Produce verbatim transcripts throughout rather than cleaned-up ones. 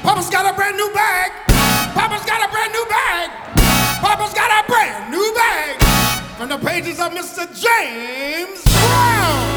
Papa's got a brand new bag. Papa's got a brand new bag. Papa's got a brand new bag from the pages of Mister James Brown.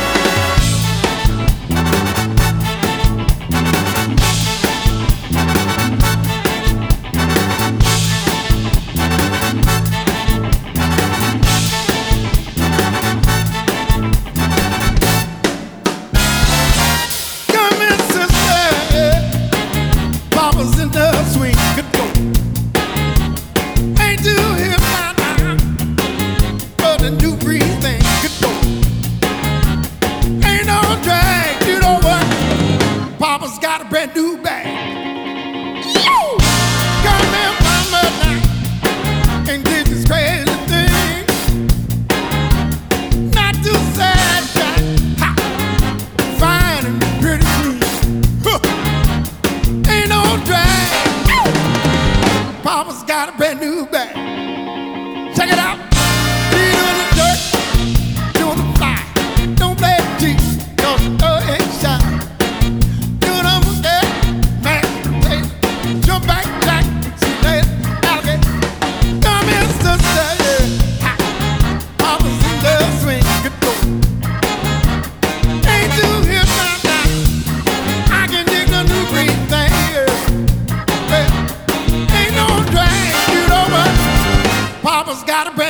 Papa's got a brand new bag. Yo! Come here, mama, now, and did this crazy thing. Not too sad, Jack. Ha! Fine and pretty clean. Huh. Ain't no drag. Yo! Papa's got a brand new bag. Check it out. He doing the dirt, doing the fly. Don't play the G, cause the dirt ain't shine. Papa's got a